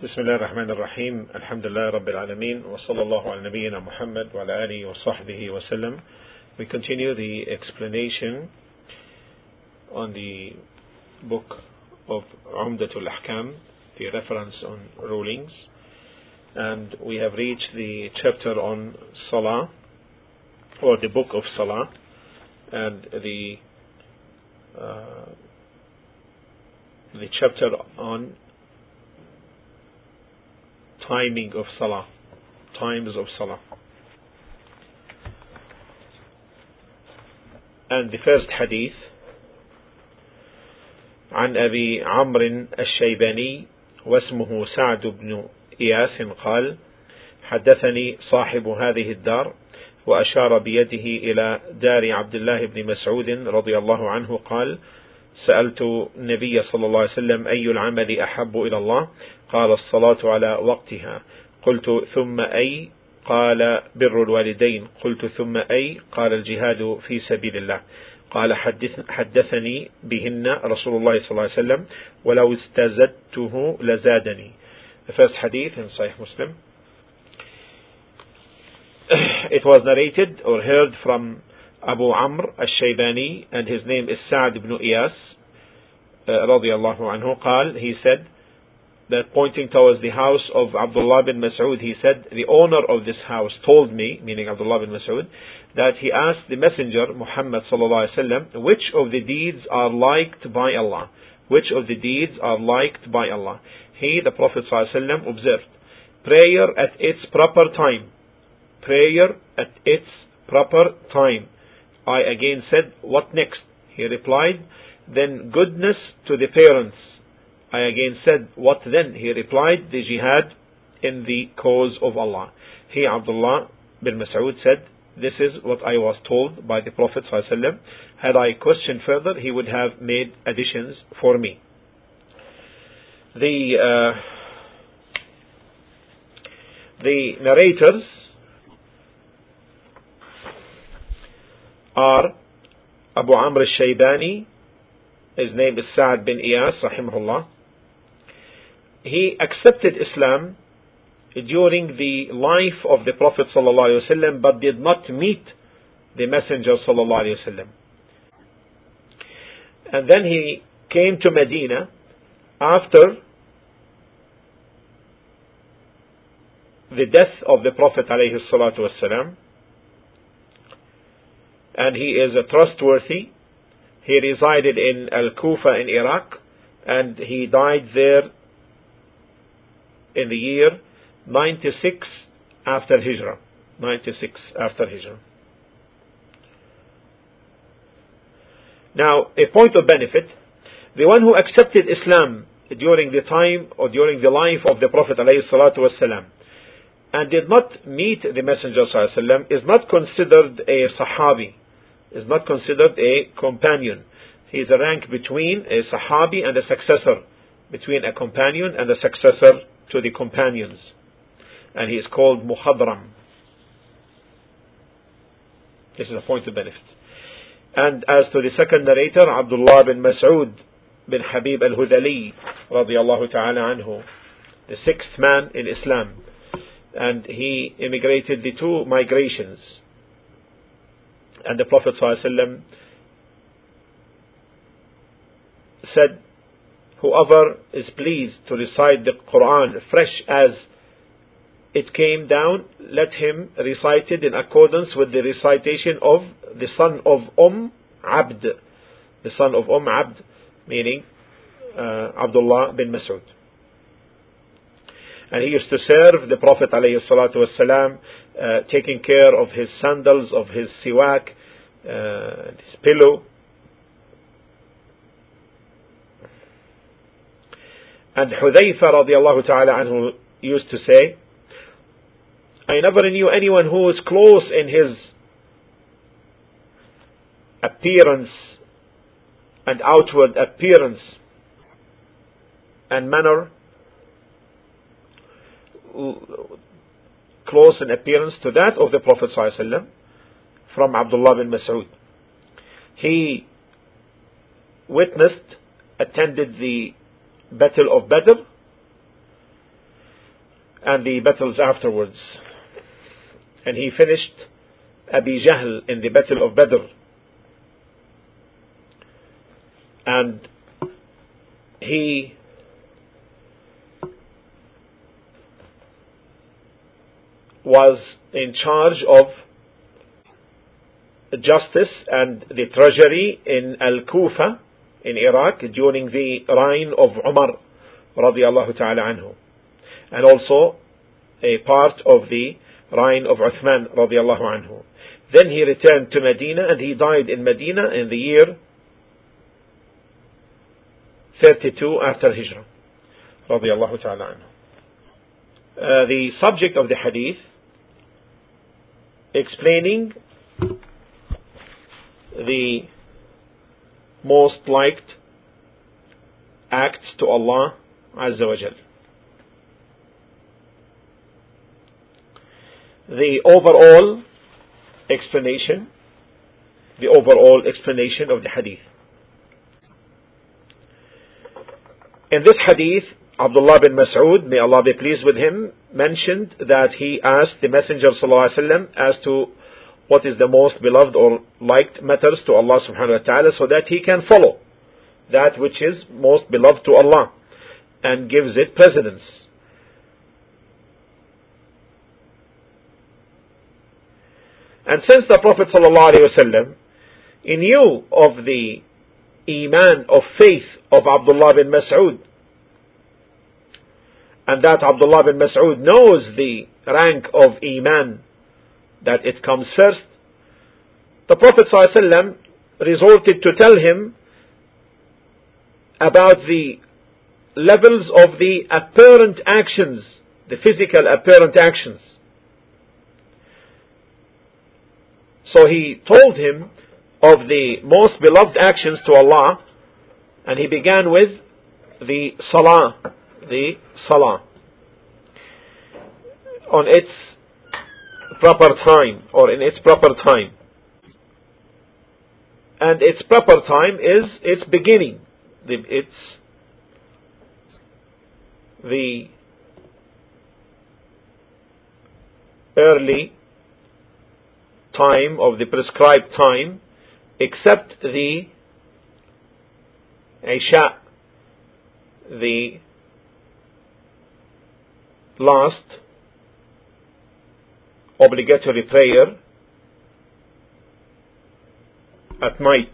بسم الله الرحمن الرحيم الحمد لله رب العالمين وصلى الله على نبينا محمد وعلى آله وصحبه وسلم. We continue the explanation on the book of Umdatul Ahkam, the reference on rulings, and we have reached the chapter on Salah, or the book of Salah, and the chapter on timing of Salah, times of Salah. And the first hadith, عن أبي عمرو الشيباني واسمه سعد بن إياس قال: حدثني صاحب هذه الدار، وأشار بيده إلى دار عبد الله بن مسعود رضي الله عنه قال: سألت النبي صلى الله عليه وسلم: أي العمل أحب إلى الله؟ قال: الصلاة على وقتها. قلت: ثم أي؟ قال: بر الوالدين. قلت: ثم أي؟ قال: الجهاد في سبيل الله. قال: حدثني بهن رسول الله صلى الله عليه وسلم ولو استزدته لزادني. The first hadith in Sahih Muslim. It was narrated or heard from Abu Amr al-Shaybani, and his name is Sa'd ibn Iyas radiyallahu anhu. قال, he said, that pointing towards the house of Abdullah bin Mas'ud, he said, the owner of this house told me, meaning Abdullah bin Mas'ud, that he asked the messenger Muhammad sallallahu alaihi wasallam, which of the deeds are liked by Allah? Which of the deeds are liked by Allah? He, the Prophet sallallahu alaihi wasallam, observed, prayer at its proper time. Prayer at its proper time. I again said, what next? He replied, then goodness to the parents. I again said, what then? He replied, the jihad in the cause of Allah. He, Abdullah bin Mas'ud, said, this is what I was told by the Prophet ﷺ. Had I questioned further, he would have made additions for me. The narrators are Abu Amr al-Shaybani. His name is Sa'd bin Iyas rahimahullah. He accepted Islam during the life of the Prophet sallallahu alaihi wasallam, but did not meet the Messenger sallallahu alaihi wasallam. And then he came to Medina after the death of the Prophet alayhi salatu wasallam, and he is a trustworthy. He resided in Al-Kufa in Iraq, and he died there in the year 96 after Hijrah. 96 after Hijrah. Now, a point of benefit, the one who accepted Islam during the time or during the life of the Prophet ﷺ and did not meet the Messenger ﷺ is not considered a Sahabi, is not considered a companion. He is a rank between a Sahabi and a successor, between a companion and a successor to the companions, and he is called Mukhadram. This is a point of benefit. And as to the second narrator, Abdullah bin Mas'ud bin Habib al-Hudali radiyallahu ta'ala anhu, the sixth man in Islam, and he immigrated the two migrations, and the Prophet ﷺ said, whoever is pleased to recite the Quran fresh as it came down, let him recite it in accordance with the recitation of the son of Abd. The son of Abd, meaning Abdullah bin Mas'ud. And he used to serve the Prophet ﷺ, taking care of his sandals, of his siwak, his pillow. And Hudayfa radiallahu ta'ala anhu used to say, I never knew anyone who was close in his appearance and outward appearance and manner, close in appearance to that of the Prophet ﷺ, from Abdullah bin Mas'ud. He attended the Battle of Badr, and the battles afterwards. And he finished Abi Jahl in the battle of Badr. And he was in charge of justice and the treasury in Al-Kufa in Iraq during the reign of Umar radiallahu ta'ala anhu, and also a part of the reign of Uthman radiallahu anhu. Then he returned to Medina, and he died in Medina in the year 32 after Hijrah radiallahu ta'ala anhu. The subject of the hadith, explaining the most liked acts to Allah Azza wa Jal. The overall explanation of the hadith. In this hadith, Abdullah bin Mas'ud, may Allah be pleased with him, mentioned that he asked the Messenger ﷺ as to what is the most beloved or liked matters to Allah subhanahu wa ta'ala, so that he can follow that which is most beloved to Allah and gives it precedence. And since the Prophet ﷺ, he knew of the Iman of faith of Abdullah bin Mas'ud, and that Abdullah bin Mas'ud knows the rank of Iman, that it comes first, the Prophet ﷺ resorted to tell him about the levels of the apparent actions, the physical apparent actions. So he told him of the most beloved actions to Allah, and he began with the Salah, on its proper time, or in its proper time. And its proper time is its beginning. It's the early time of the prescribed time, except the Isha, the last obligatory prayer at night.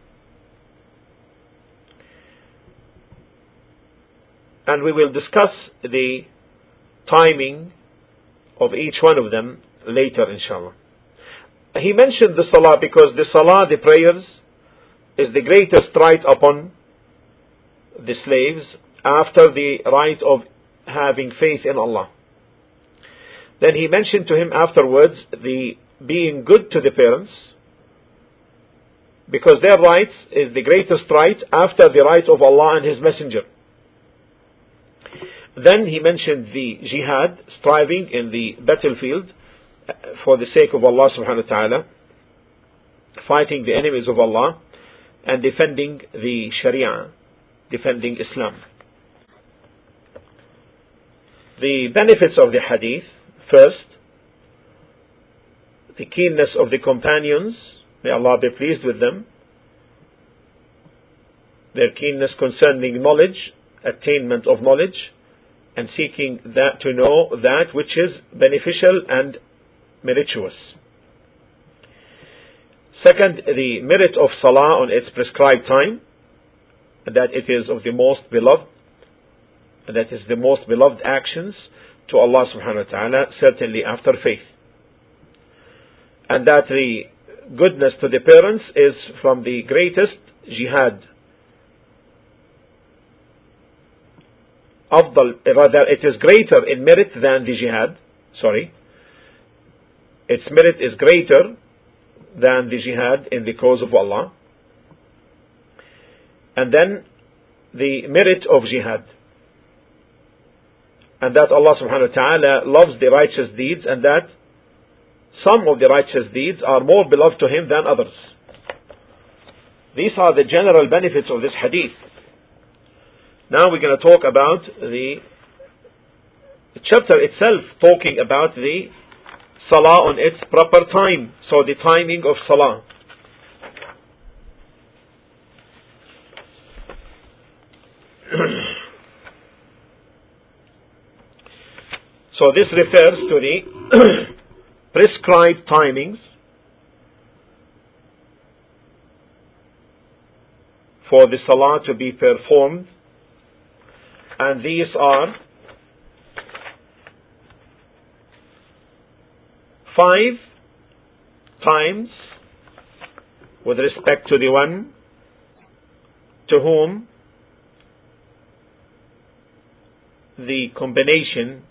And we will discuss the timing of each one of them later, inshallah. He mentioned the Salah because the Salah, the prayers, is the greatest right upon the slaves after the right of having faith in Allah. Then he mentioned to him afterwards the being good to the parents, because their rights is the greatest right after the right of Allah and His Messenger. Then he mentioned the jihad, striving in the battlefield for the sake of Allah subhanahu wa ta'ala, fighting the enemies of Allah and defending the Sharia, defending Islam. The benefits of the hadith: first, the keenness of the companions, may Allah be pleased with them, their keenness concerning knowledge, attainment of knowledge, and seeking that to know that which is beneficial and meritorious. Second, the merit of Salah on its prescribed time, that it is of the most beloved, that is the most beloved actions to Allah subhanahu wa ta'ala, certainly after faith. And that the goodness to the parents is from the greatest jihad. Rather, it is greater in merit than the jihad. Its merit is greater than the jihad in the cause of Allah. And then the merit of jihad, and that Allah subhanahu wa ta'ala loves the righteous deeds, and that some of the righteous deeds are more beloved to Him than others. These are the general benefits of this hadith. Now we're going to talk about the chapter itself talking about the Salah on its proper time. So the timing of Salah. So this refers to the prescribed timings for the Salah to be performed, and these are 5 times with respect to the one to whom the combination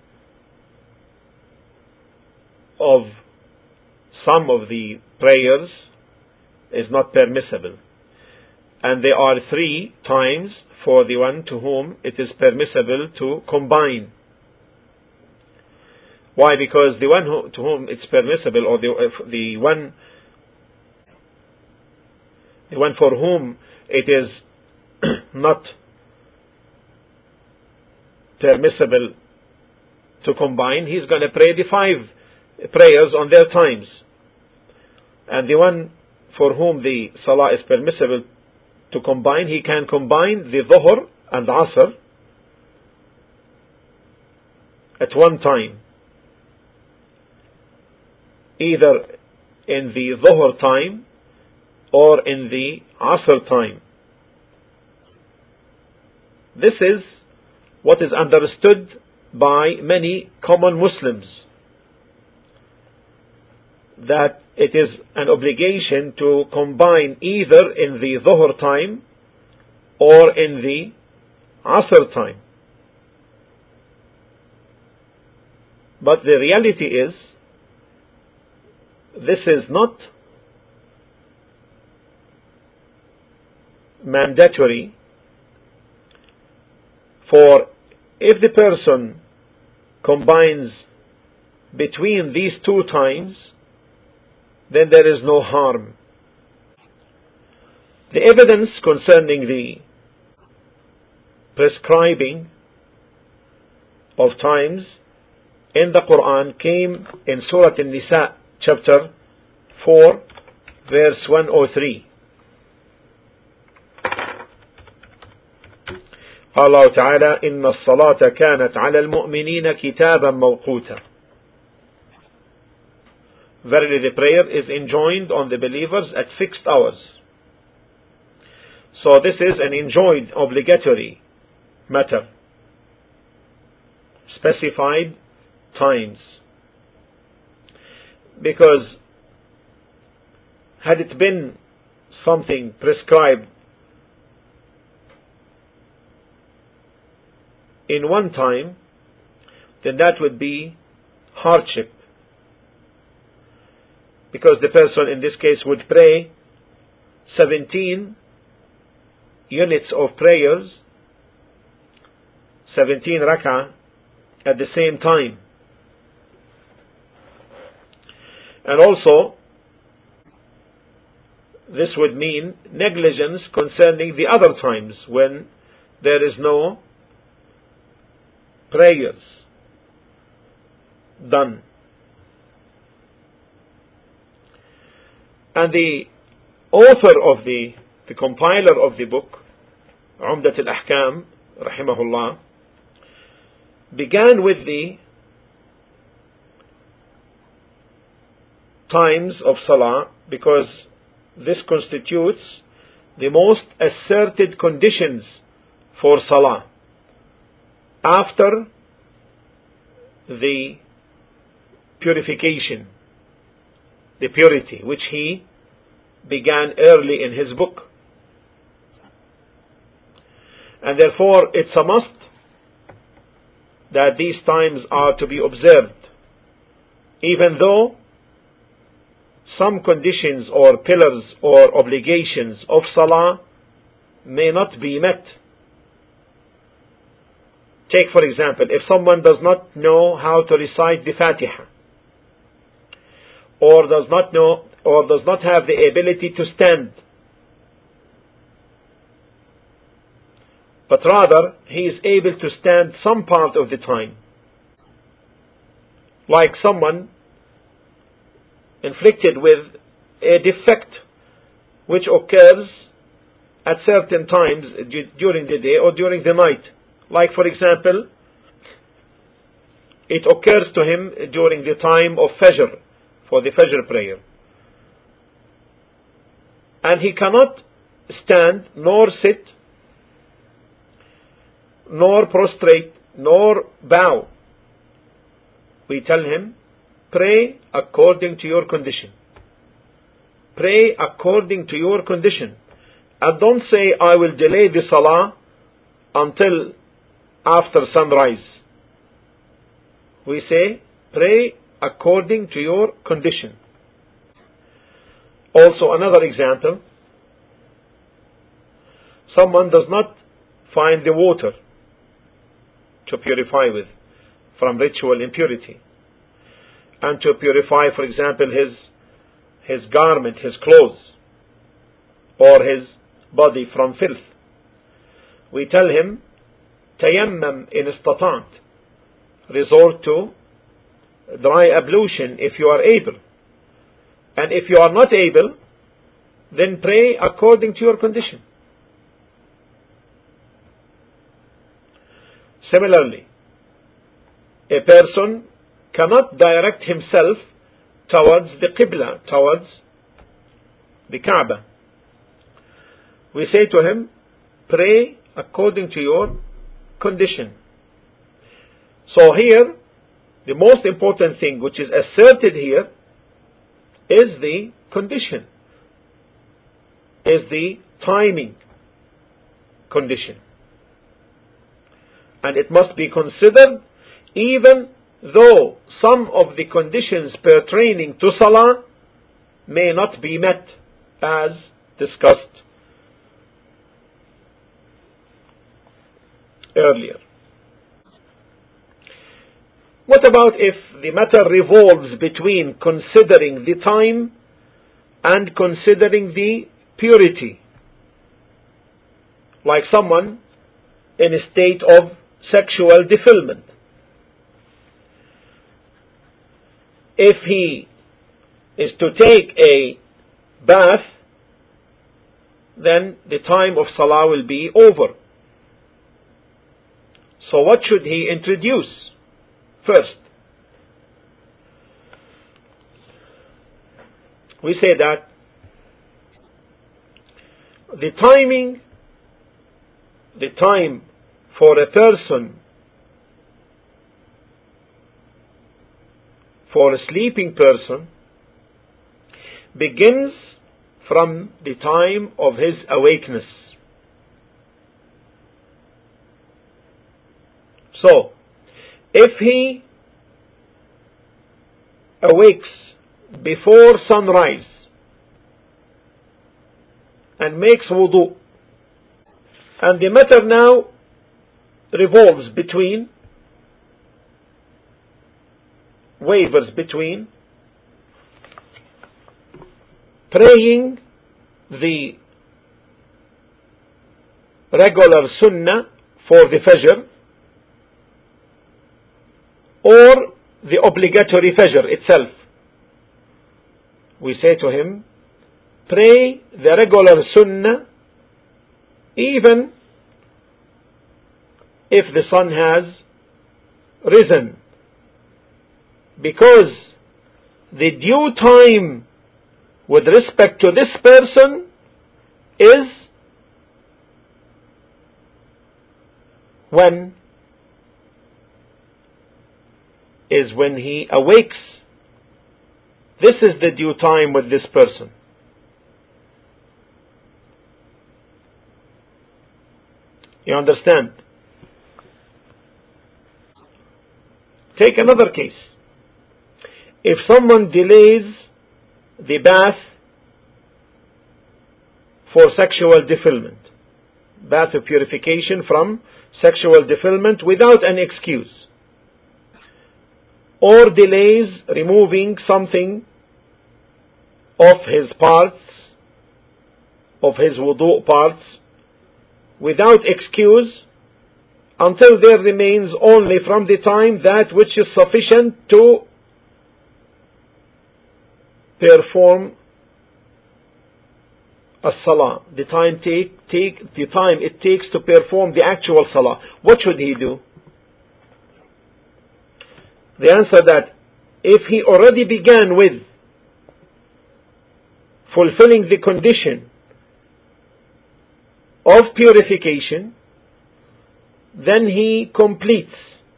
of some of the prayers is not permissible, and there are 3 times for the one to whom it is permissible to combine. Why? Because the one to whom it's permissible, or the one for whom it is not permissible to combine, he's going to pray the 5 prayers on their times. And the one for whom the Salah is permissible to combine, he can combine the Dhuhr and the Asr at one time, either in the Dhuhr time or in the Asr time. This is what is understood by many common Muslims, that it is an obligation to combine either in the Dhuhr time or in the Asr time. But the reality is, this is not mandatory, for if the person combines between these 2 times, then there is no harm. The evidence concerning the prescribing of times in the Quran came in Surah An-Nisa, chapter 4, verse 103. Allah Ta'ala, إِنَّ الصَّلَاةَ كَانَتْ عَلَى الْمُؤْمِنِينَ كِتَابًا مَوْقُوتًا. Verily the prayer is enjoined on the believers at fixed hours. So this is an enjoined obligatory matter. Specified times. Because had it been something prescribed in one time, then that would be hardship. Because the person in this case would pray 17 units of prayers, 17 rak'ah at the same time. And also, this would mean negligence concerning the other times when there is no prayers done. And the author of the compiler of the book, Umdat al-Ahkam, rahimahullah, began with the times of Salah because this constitutes the most asserted conditions for Salah after the purification, the purity, which he began early in his book. And therefore it's a must that these times are to be observed, even though some conditions or pillars or obligations of Salah may not be met. Take for example, if someone does not know how to recite the Fatiha, or does not know, or does not have the ability to stand, but rather he is able to stand some part of the time, like someone inflicted with a defect which occurs at certain times during the day or during the night. Like, for example, it occurs to him during the time of Fajr, for the Fajr prayer. And he cannot stand, nor sit, nor prostrate, nor bow. We tell him, pray according to your condition. Pray according to your condition. And don't say, I will delay the salah until after sunrise. We say, pray according to your condition. Also, another example, someone does not find the water to purify with from ritual impurity, and to purify, for example, his garment, his clothes, or his body from filth. We tell him, tayammam in istata'at, resort to dry ablution if you are able. And if you are not able, then pray according to your condition. Similarly, a person cannot direct himself towards the Qibla, towards the Kaaba. We say to him, pray according to your condition. So here, the most important thing which is asserted here is the condition, is the timing condition. And it must be considered even though some of the conditions pertaining to Salah may not be met as discussed earlier. What about if the matter revolves between considering the time and considering the purity? Like someone in a state of sexual defilement. If he is to take a bath, then the time of Salah will be over. So what should he introduce first? We say that the time for a person, for a sleeping person, begins from the time of his awakeness. So, if he awakes before sunrise and makes wudu, and the matter now revolves between, wavers between praying the regular sunnah for the Fajr or the obligatory Fajr itself. We say to him, pray the regular sunnah even if the sun has risen, because the due time with respect to this person is when he awakes. This is the due time with this person. You understand? Take another case. If someone delays the bath for sexual defilement, bath of purification from sexual defilement without an excuse, or delays removing something of his parts, of his wudu parts, without excuse, until there remains only from the time that which is sufficient to perform a salah, the time it takes to perform the actual salah, what should he do? The answer that if he already began with fulfilling the condition of purification, then he completes,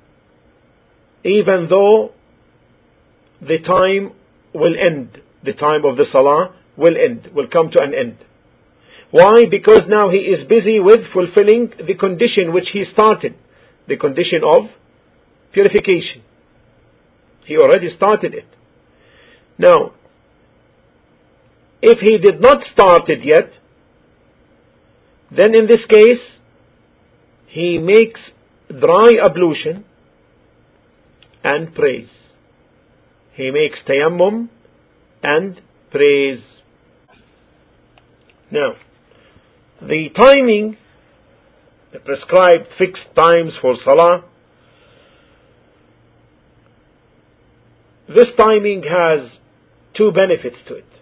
even though the time will end, the time of the salah will end, will come to an end. Why? Because now he is busy with fulfilling the condition which he started, the condition of purification. He already started it. Now, if he did not start it yet, then in this case, he makes dry ablution and prays. He makes tayammum and prays. Now, the timing, the prescribed fixed times for salah, this timing has two benefits to it.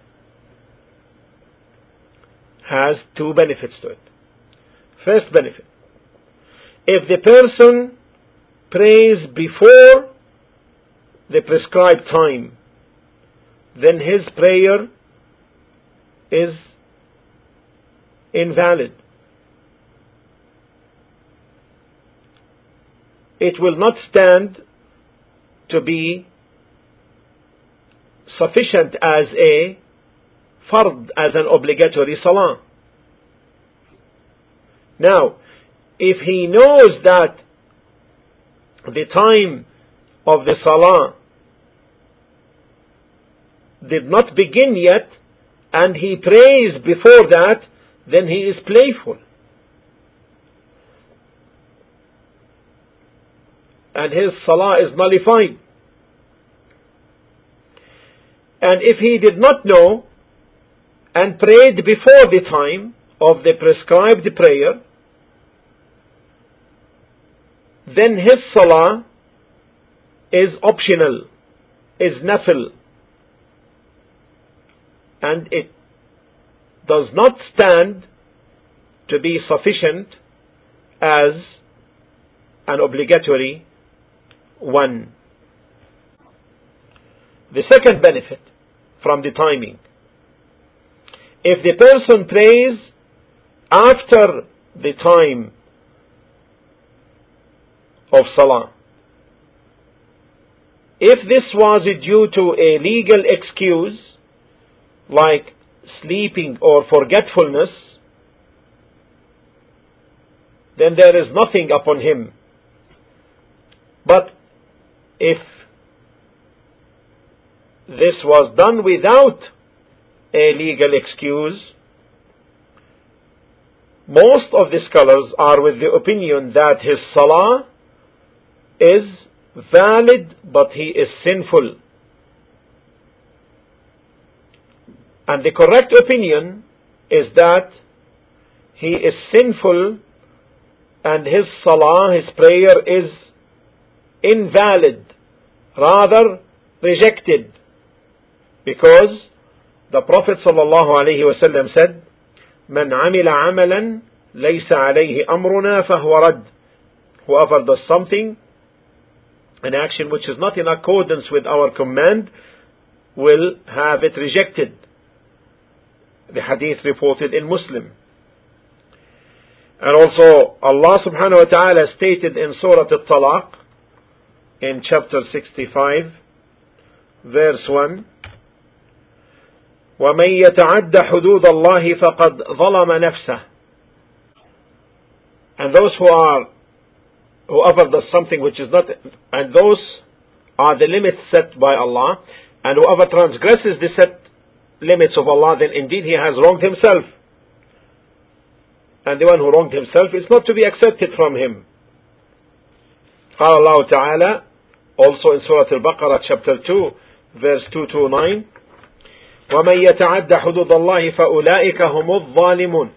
First benefit, if the person prays before the prescribed time, then his prayer is invalid. It will not stand to be sufficient as a fard, as an obligatory salah. Now, if he knows that the time of the salah did not begin yet, and he prays before that, then he is playful. And his salah is nullified. And if he did not know and prayed before the time of the prescribed prayer, then his salah is optional, is nafil, and it does not stand to be sufficient as an obligatory one. The second benefit from the timing, if the person prays after the time of salah, if this was due to a legal excuse like sleeping or forgetfulness, then there is nothing upon him. But if this was done without a legal excuse, most of the scholars are with the opinion that his salah is valid, but he is sinful. And the correct opinion is that he is sinful and his salah, his prayer is invalid, rather rejected, because the Prophet ﷺ said, "Man amila amalan laysa alayhi amruna fahuwa rad." Whoever does something, an action which is not in accordance with our command, will have it rejected. The hadith reported in Muslim. And also Allah subhanahu wa ta'ala stated in Surah At-Talaq in chapter 65 verse 1, وَمَن يَتَعَدَّ حُدُودَ اللَّهِ فَقَدْ ظَلَمَ نَفْسَهُ. And those whoever does something which is not, and those are the limits set by Allah, and whoever transgresses the set limits of Allah, then indeed he has wronged himself. And the one who wronged himself is not to be accepted from him. قال الله تعالى also in Surah Al-Baqarah chapter 2 verse 229, وَمَن يَتَعَدَّ حُدُودَ اللَّهِ فَأُولَئِكَ هُمُ الظَّالِمُونَ.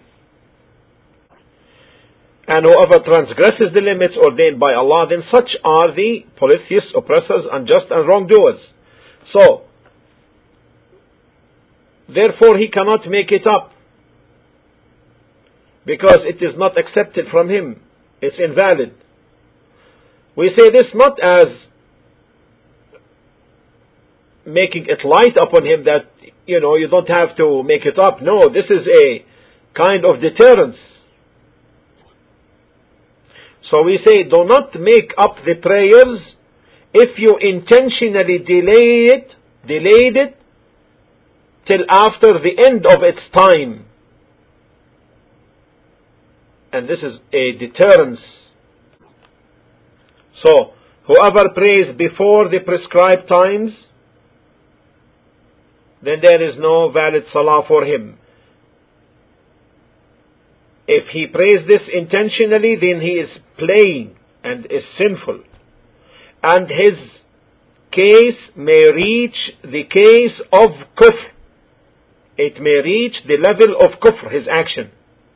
And whoever transgresses the limits ordained by Allah, then such are the polytheists, oppressors, unjust and wrongdoers. So, therefore he cannot make it up, because it is not accepted from him. It's invalid. We say this not as making it light upon him that, you don't have to make it up. No, this is a kind of deterrence. So we say, do not make up the prayers if you intentionally delayed it till after the end of its time. And this is a deterrence. So, whoever prays before the prescribed times, then there is no valid salah for him. If he prays this intentionally, then he is playing and is sinful. And his case may reach the case of kufr. It may reach the level of kufr, his action.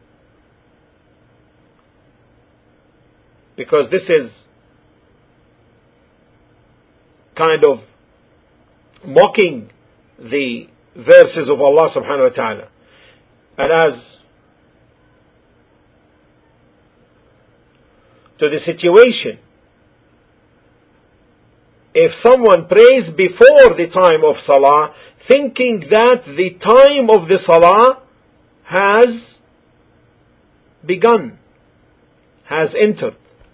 Because this is kind of mocking the verses of Allah subhanahu wa ta'ala. And as to the situation, if someone prays before the time of salah, thinking that the time of the salah has begun, has entered,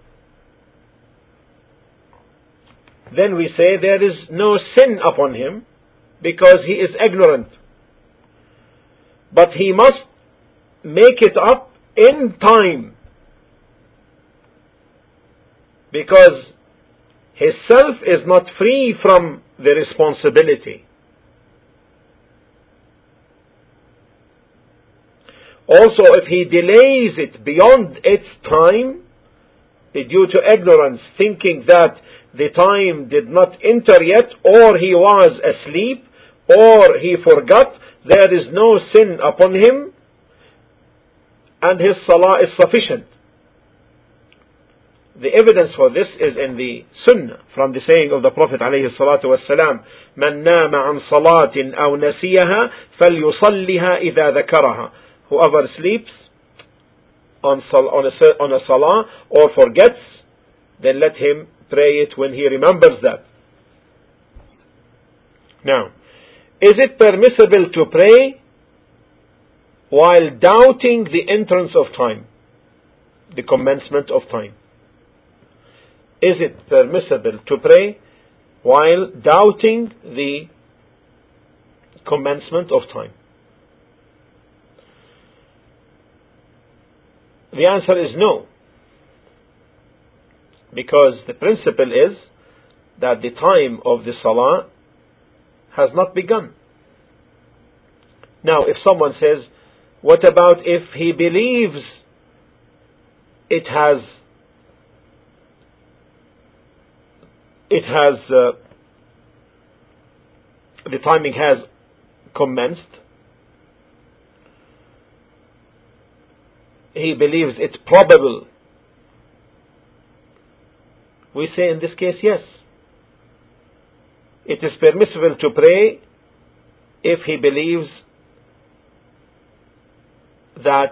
then we say there is no sin upon him, because he is ignorant. But he must make it up in time, because his self is not free from the responsibility. Also, if he delays it beyond its time, due to ignorance, thinking that the time did not enter yet, or he was asleep, or he forgot, there is no sin upon him, and his salah is sufficient. The evidence for this is in the Sunnah, from the saying of the Prophet ﷺ, مَنْ نَامَ عَنْ صَلَاةٍ أَوْ نَسِيَهَا فَلْيُصَلِّهَا إِذَا ذَكَرَهَا. Whoever sleeps on a salah or forgets, then let him pray it when he remembers that. Now, is it permissible to pray while doubting the entrance of time, the commencement of time? Is it permissible to pray while doubting the commencement of time? The answer is no. Because the principle is that the time of the salah has not begun. Now, if someone says, what about if he believes the timing has commenced? He believes it's probable. We say in this case, yes. It is permissible to pray if he believes that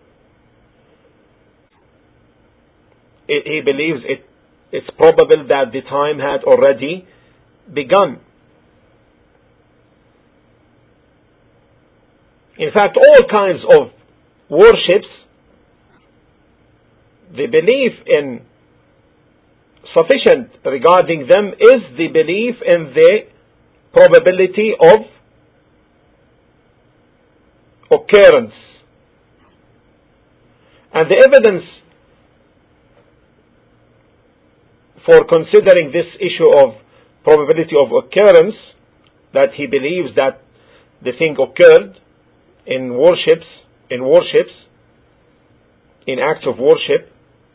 it's probable that the time had already begun. In fact, all kinds of worships, the belief in sufficient regarding them is the belief in the probability of occurrence. And the evidence for considering this issue of probability of occurrence, that he believes that the thing occurred in worships, in acts of worship,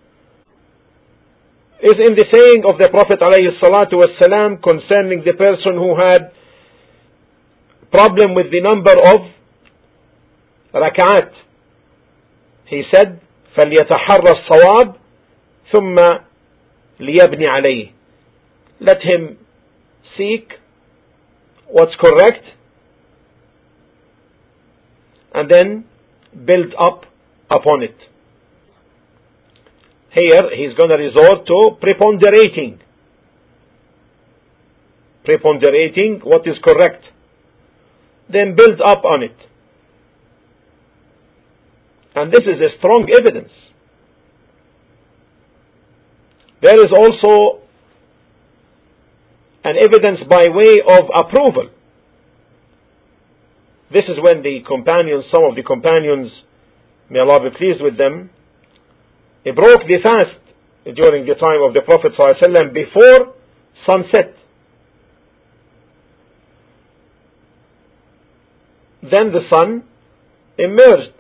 is in the saying of the Prophet ﷺ concerning the person who had problem with the number of rak'at. He said, فَلْيَتَحَرَّ الصَّوَابِ ثُمَّ لِيَبْنِ عَلَيْهِ. Let him seek what's correct and then build up upon it. Here he's going to resort to preponderating what is correct, then build up on it. And this is a strong evidence. There is also an evidence by way of approval. This is when some of the companions, may Allah be pleased with them, they broke the fast during the time of the Prophet ﷺ before sunset. Then the sun emerged.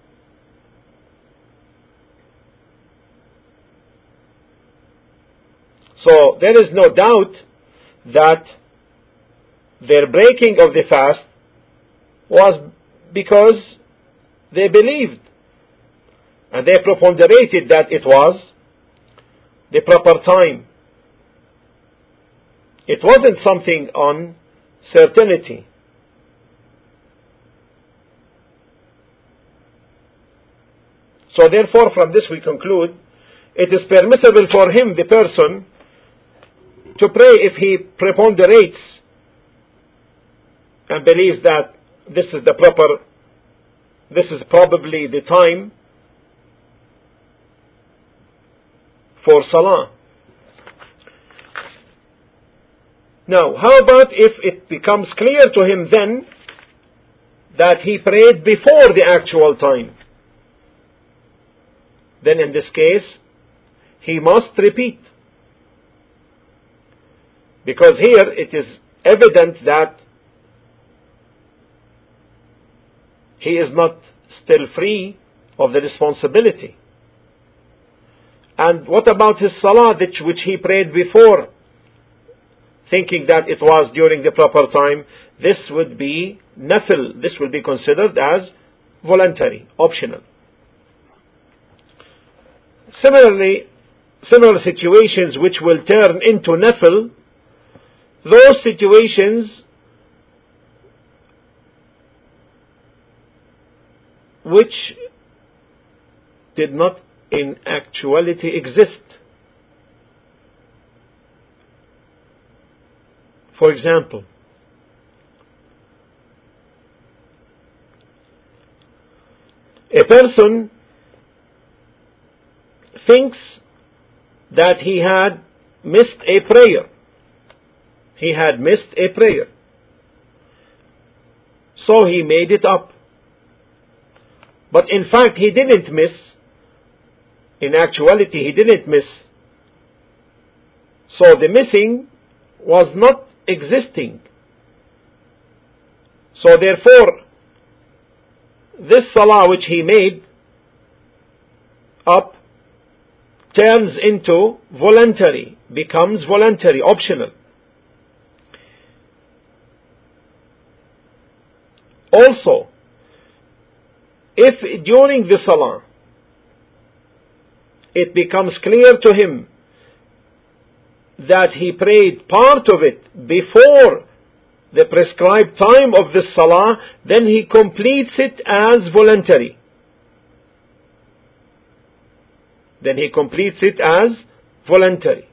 So there is no doubt that their breaking of the fast was because they believed and they preponderated that it was the proper time. It wasn't something on certainty. So therefore, from this we conclude, it is permissible for him, the person, to pray if he preponderates and believes that this is probably the time for salah. Now, how about if it becomes clear to him then that he prayed before the actual time? Then in this case, he must repeat. Because here it is evident that he is not still free of the responsibility. And what about his salah which he prayed before, thinking that it was during the proper time? This would be nafil. This will be considered as voluntary, optional. Similar situations which will turn into nafil, those situations which did not in actuality exist. For example, a person thinks that he had missed a prayer. He had missed a prayer. So he made it up. But in fact, he didn't miss. In actuality, he didn't miss. So the missing was not existing. So therefore, this salah which he made up turns into voluntary, becomes voluntary, optional. Also, if during the salah it becomes clear to him that he prayed part of it before the prescribed time of the salah, then he completes it as voluntary. Then he completes it as voluntary.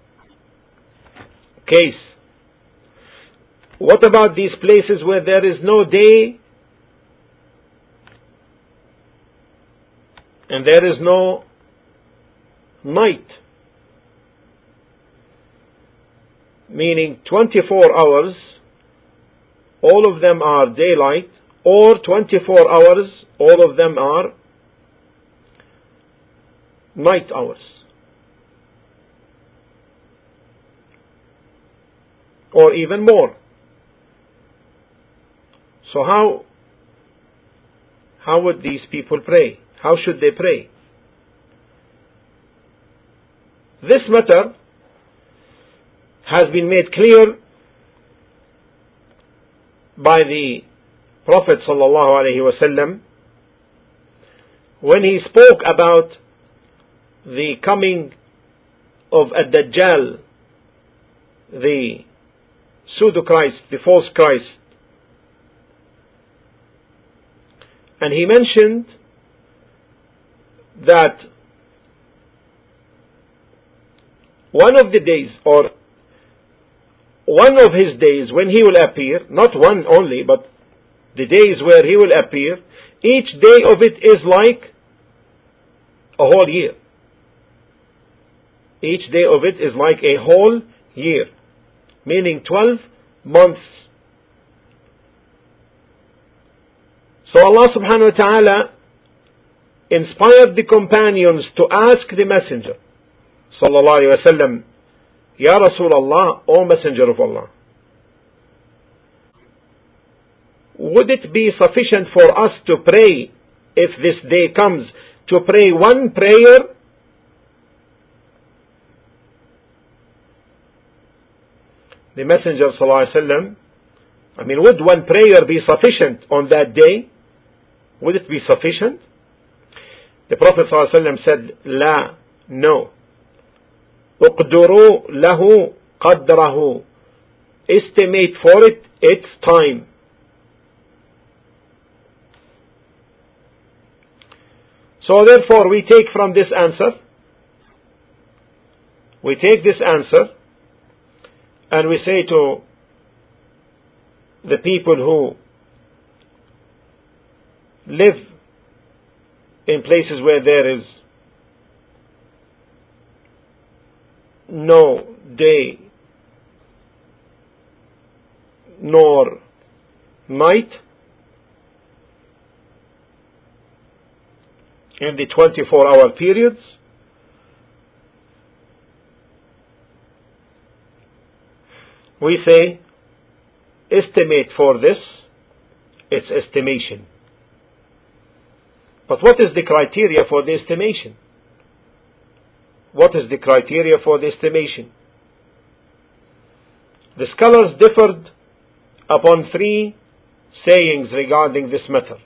Case. What about these places where there is no day and there is no night? Meaning 24 hours, all of them are daylight, or 24 hours, all of them are night hours. Or even more. So how would these people pray? How should they pray? This matter has been made clear by the Prophet ﷺ when he spoke about the coming of Ad-Dajjal, the pseudo-Christ, the false Christ. And he mentioned that one of the days, or one of his days when he will appear, not one only, but the days where he will appear, each day of it is like a whole year. Each day of it is like a whole year, meaning 12 months. So Allah subhanahu wa ta'ala inspired the companions to ask the Messenger sallallahu alayhi wa sallam, Ya Rasulullah, O Messenger of Allah, would it be sufficient for us to pray, if this day comes, to pray one prayer? The Messenger sallallahu alayhi wa sallam, would one prayer be sufficient on that day? Would it be sufficient? The Prophet sallallahu alayhi wa sallam said, La, no. اقدروا له قدره, estimate for it its time. So therefore we take from this answer, and we say to the people who live in places where there is no day nor night, in the 24-hour periods, we say, estimate for this its estimation. But what is the criteria for the estimation? What is the criteria for the estimation? The scholars differed upon 3 sayings regarding this matter.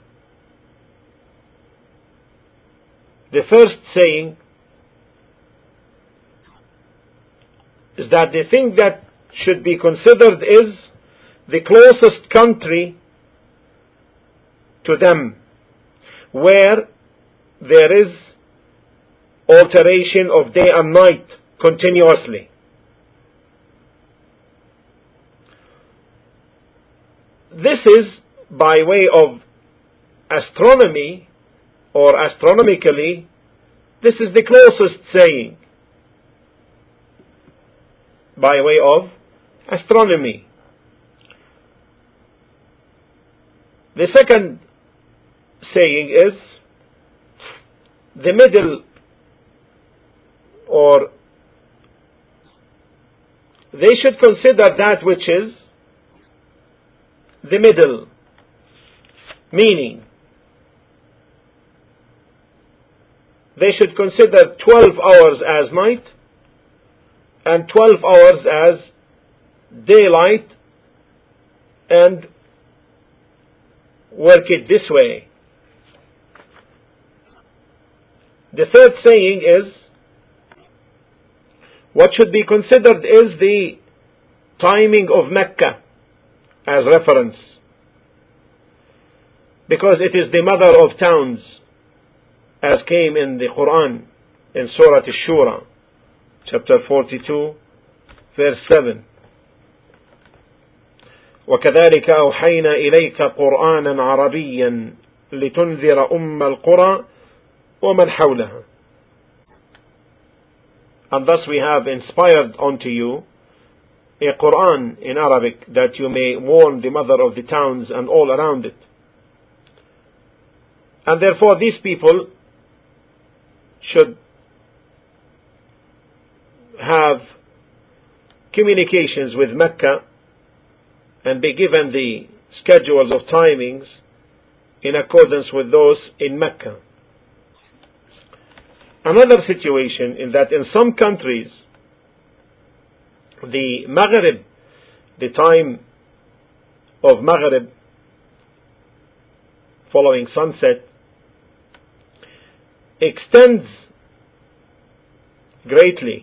The first saying is that the thing that should be considered is the closest country to them, where there is alteration of day and night continuously. This is by way of astronomy, or astronomically, this is the closest saying by way of astronomy. The second saying is the middle, or they should consider that which is the middle, meaning they should consider 12 hours as night and 12 hours as daylight, and work it this way. The third saying is, what should be considered is the timing of Mecca as reference, because it is the mother of towns, as came in the Quran in Surah Ash-Shura, chapter 42, verse 7. وَكَذَلِكَ أَوْحَيْنَا إِلَيْكَ قُرْآنًا عَرَبِيًّا لِتُنذِرَ أُمَّ الْقُرَى وَمَنْ حَوْلَهَا. And thus we have inspired unto you a Quran in Arabic, that you may warn the mother of the towns and all around it. And therefore these people should have communications with Mecca and be given the schedules of timings in accordance with those in Mecca. Another situation is that in some countries, the Maghrib, the time of Maghrib following sunset, extends greatly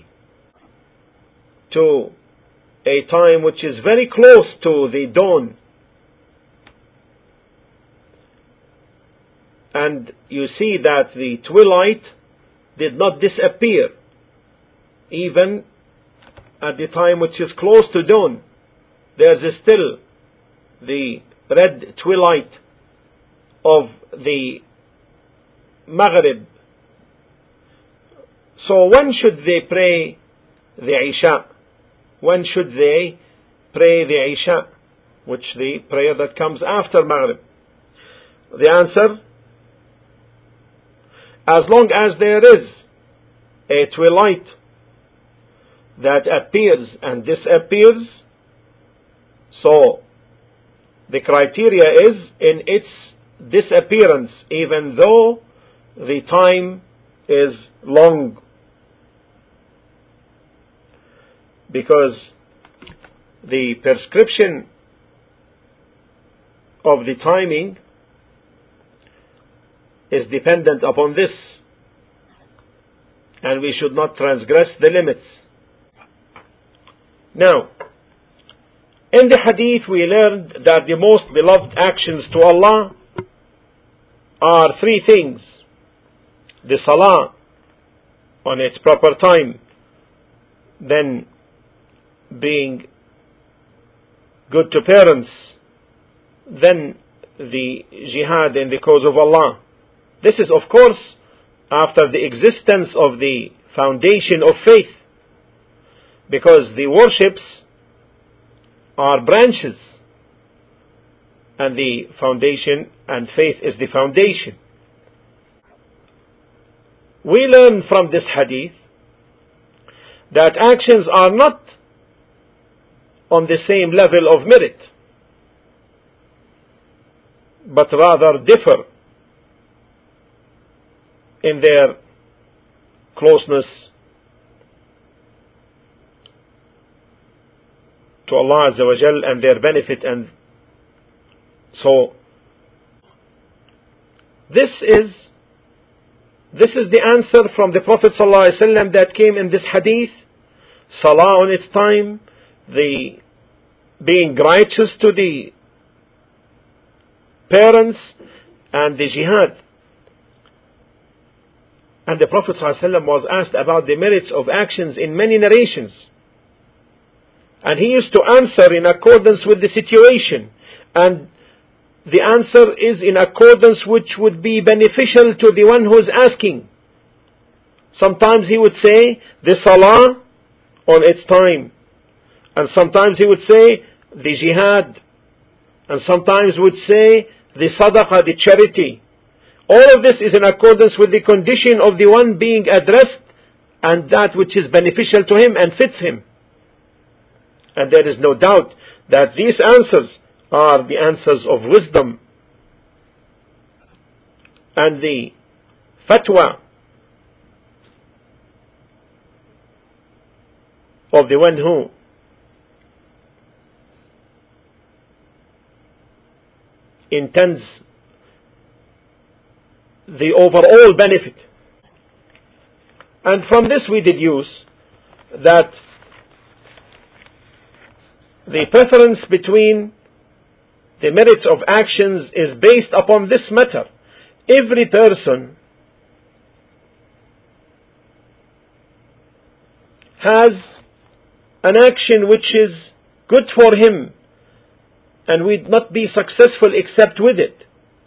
to a time which is very close to the dawn. and you see that the twilight did not disappear even at the time which is close to dawn. There is still the red twilight of the Maghrib. So when should they pray the Isha? When should they pray the Isha, which the prayer that comes after Maghrib? The answer, as long as there is a twilight that appears and disappears, so the criteria is in its disappearance, even though the time is long. Because the prescription of the timing is dependent upon this, and we should not transgress the limits. Now, in the hadith we learned that the most beloved actions to Allah are three things: the salah on its proper time, then being good to parents, then the jihad in the cause of Allah. This is, of course, after the existence of the foundation of faith, because the worships are branches and the foundation and faith is the foundation. We learn from this hadith that actions are not on the same level of merit, but rather differ in their closeness to Allah Azza wa Jal and their benefit. And so this is the answer from the Prophet ﷺ that came in this hadith: salah on its time, the being righteous to the parents, and the jihad. And the Prophet ﷺ was asked about the merits of actions in many narrations, and he used to answer in accordance with the situation, and the answer is in accordance which would be beneficial to the one who is asking. Sometimes he would say the salah on its time, and sometimes he would say the jihad, and sometimes would say the sadaqah, the charity. All of this is in accordance with the condition of the one being addressed and that which is beneficial to him and fits him. And there is no doubt that these answers are the answers of wisdom and the fatwa of the one who intends the overall benefit. And from this we deduce that the preference between the merits of actions is based upon this matter. Every person has an action which is good for him and will not be successful except with it.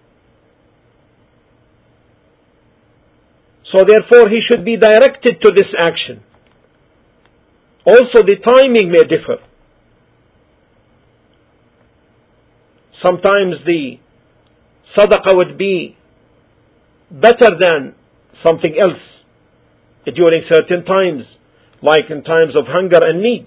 So therefore he should be directed to this action. Also the timing may differ. Sometimes the sadaqah would be better than something else during certain times, like in times of hunger and need.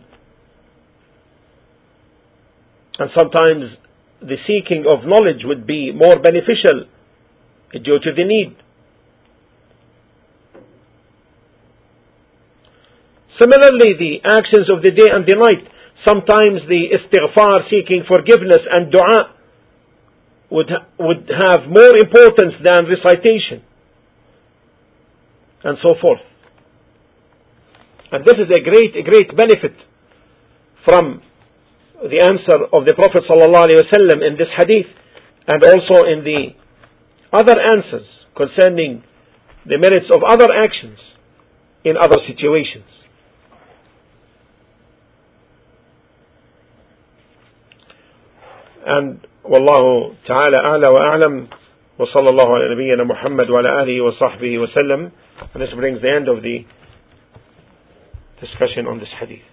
And sometimes the seeking of knowledge would be more beneficial due to the need. Similarly, the actions of the day and the night, sometimes the istighfar, seeking forgiveness, and dua would have more importance than recitation, and so forth. And this is a great benefit from the answer of the Prophet ﷺ in this hadith, and also in the other answers concerning the merits of other actions in other situations. And Wallahu ta'ala a'la wa a'lam wa sallallahu ala nabiyyina Muhammad wa ala alihi wa sahbihi wa sallam. And this brings the end of the discussion on this hadith.